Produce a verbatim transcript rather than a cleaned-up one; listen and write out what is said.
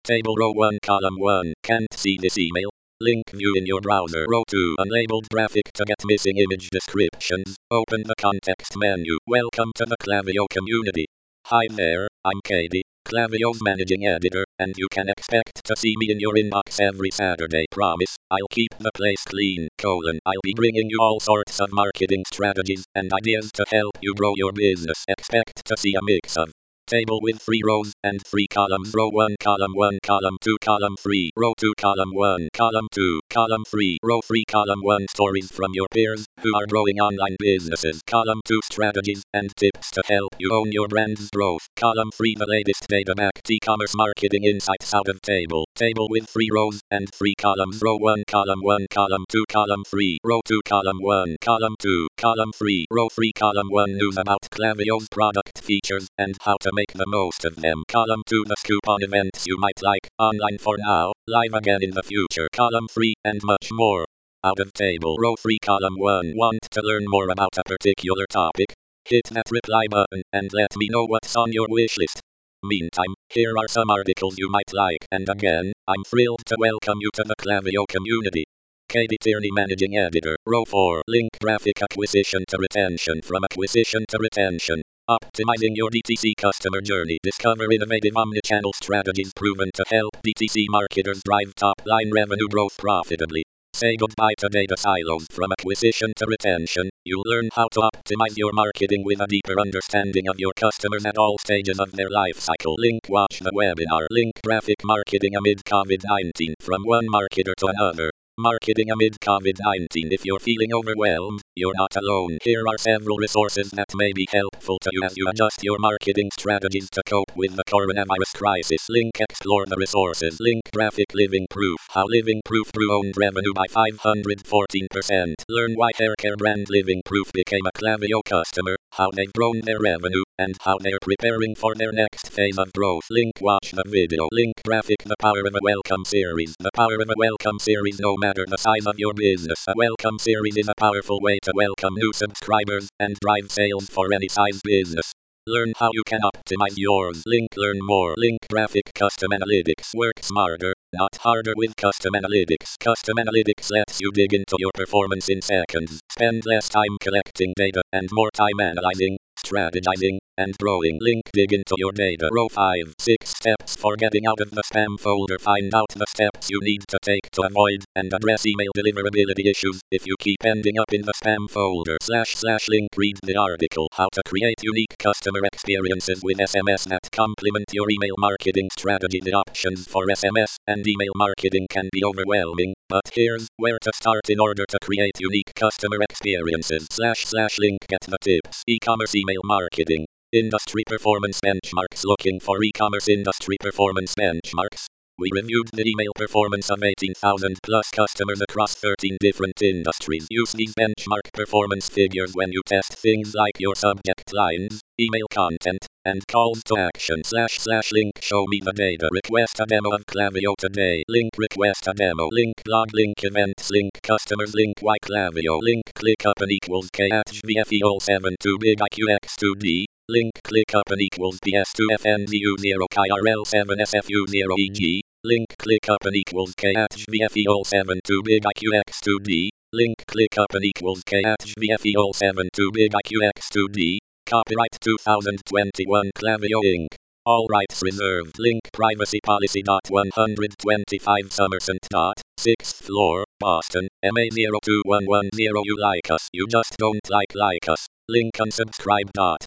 Table row one column one. Can't see this email. Link view in your browser. Row two. Unlabeled graphic to get missing image descriptions. Open the context menu. Welcome to the Klaviyo community. Hi there, I'm Katie, Klaviyo's managing editor, and you can expect to see me in your inbox every Saturday. Promise, I'll keep the place clean, colon. I'll be bringing you all sorts of marketing strategies and ideas to help you grow your business. Expect to see a mix of table with three rows and three columns. Row one, column one, column two, column three. Row two, column one, column two, column three. Row three, column one. Stories from your peers who are growing online businesses. Column two, strategies and tips to help you own your brand's growth. Column three, the latest data-backed e-commerce marketing insights out of table. Table with three rows and three columns. Row one, column one, column two, column three. Row two, column one, column two, column three. Row three, column one. News about Klaviyo's product features and how to make the most of them. Column two, the scoop on events you might like, online for now, live again in the future. Column three, and much more. Out of table. Row three, column one. Want to learn more about a particular topic? Hit that reply button and let me know what's on your wish list. Meantime, here are some articles you might like. And again, I'm thrilled to welcome you to the Klaviyo community. Katie Tierney, Managing Editor. Row four. Link graphic acquisition to retention. From acquisition to retention. Optimizing your D T C customer journey. Discover innovative omnichannel strategies proven to help D T C marketers drive top-line revenue growth profitably. Say goodbye to data silos. From acquisition to retention, you'll learn how to optimize your marketing with a deeper understanding of your customers at all stages of their life cycle. Link watch the webinar. Link graphic marketing amid COVID nineteen. From one marketer to another. Marketing amid COVID nineteen. If you're feeling overwhelmed, you're not alone. Here are several resources that may be helpful to you as you adjust your marketing strategies to cope with the coronavirus crisis. Link explore the resources. Link graphic living proof. How Living Proof grew owned revenue by five hundred fourteen percent. Learn why haircare brand Living Proof became a Klaviyo customer, how they've grown their revenue, and how they're preparing for their next phase of growth. Link watch the video. Link graphic the power of a welcome series. The power of a welcome series. No matter the size of your business, a welcome series is a powerful way to welcome new subscribers and drive sales for any size business. Learn how you can optimize yours. Link learn more. Link graphic custom analytics. Work smarter, not harder with custom analytics. Custom analytics lets you dig into your performance in seconds. Spend less time collecting data and more time analyzing, strategizing, and growing. Link dig into your data. Row five. Six steps for getting out of the spam folder. Find out the steps you need to take to avoid and address email deliverability issues if you keep ending up in the spam folder. Slash slash link. Read the article. How to create unique customer experiences with S M S that complement your email marketing strategy. The options for S M S and email marketing can be overwhelming, but here's where to start in order to create unique customer experiences. Slash slash link. Get the tips. E-commerce email marketing. Industry performance benchmarks. Looking for e-commerce industry performance benchmarks? We reviewed the email performance of eighteen thousand plus customers across thirteen different industries. Use these benchmark performance figures when you test things like your subject lines, email content, and calls to action. Slash slash link. Show me the data. Request a demo of Klaviyo today. Link request a demo. Link blog. Link events. Link customers. Link why Klaviyo. Link click up and equals K at V F E all seven two big I Q X two D. Link click up and equals P S two F N Z U zero K R L seven S F U zero E G. Link click up and equals K at V F E all seven two big I Q X two D. Link click up and equals K at V F E all seven two big I Q X two D. Copyright two thousand twenty-one Klaviyo Incorporated. All rights reserved. Link privacy policy. one twenty-five Somerset. sixth floor, Boston, M A zero two one one zero. You like us. You just don't like like us. Link unsubscribe.